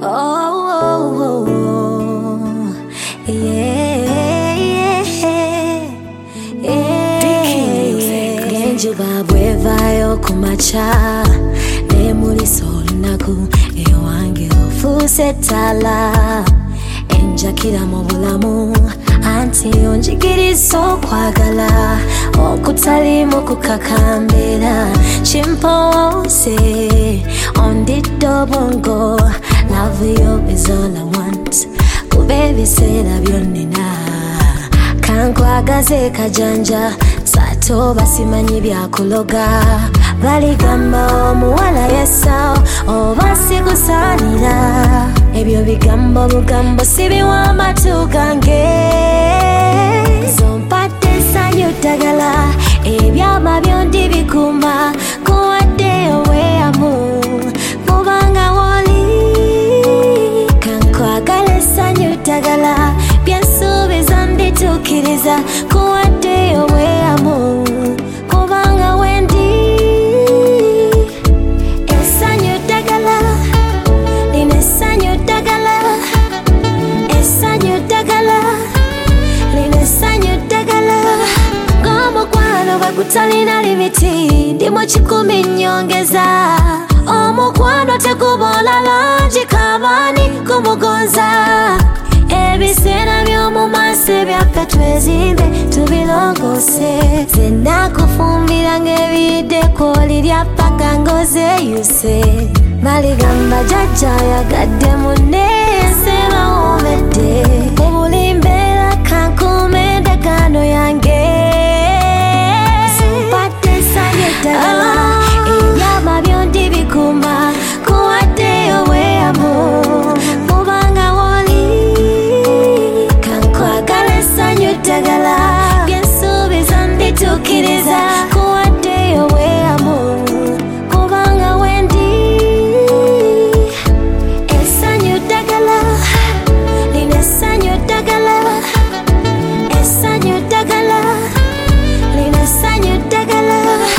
Oh, yeah, yeah. Genjuba bwevayo kumacha nemulisa olunaku ewange ofuuse ettala enjakira mu bulamu anti onjigiriza okwagala okutalimu kukakambira kimpoose ondidde obwongo. Love you is all I want kuba ebiseera byonnina kankwagaze kajanja satoba simanyi byakuloga baligamba omuwala yesa oba sikusaanira ebyo bigambo bugambo sibiwa amatu gange zompadde essanyu ddagala ebyama byondi bikuma kuwadde oweyamu kubanga woli kankwagala essanyu ddagala byensuubiza mbituukiriza kuwadde oweyamu kubanga wendi essanyu ddagala lino essanyu ddagala essanyu ddagala lino essanyu ddagala ng'omukwano bwe gutalina limiti ndi mu 10 nnyongeza omukwano teguboola langi kabaani kumugonza ebiseera by'omu maaso ebyaffe twezimbe tubirongoose zenna kufumbira ng'ebiyiddeko lirya paka ng'ozeyuse baligamba jjajja yagadde munne enseba woomedde mu buli mbeera kankuuma endagaano yange zompadde essanyu eddagala ebyama byondi bikuma kuwadde oweyamu kubanga woli kankwagala essanyu eddagala byensuubiza mbituukiriza kuwadde oweyamu kubanga wendi essanyu ddagala lino essanyu ddagala essanyu ddagala lino essanyu ddagala.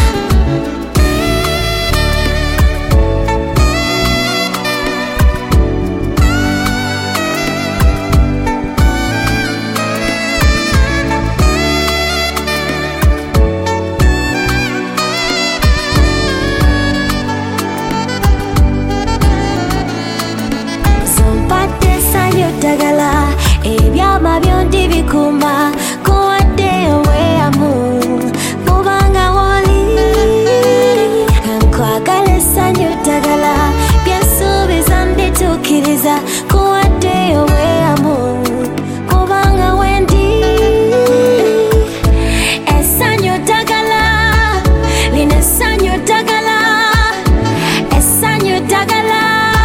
Zompadde essanyu ddagala ebyama byondi bikuma kuwadde oweyamu kubanga woli kankwagala essanyu ddagala byensuubiza mbituukiriza kuwadde oweyamu kubanga wendi essanyu ddagala lino essanyu ddagala essanyu ddagala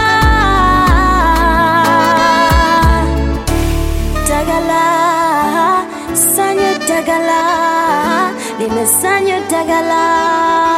ddagala essanyu ddagala lino essanyu ddagala.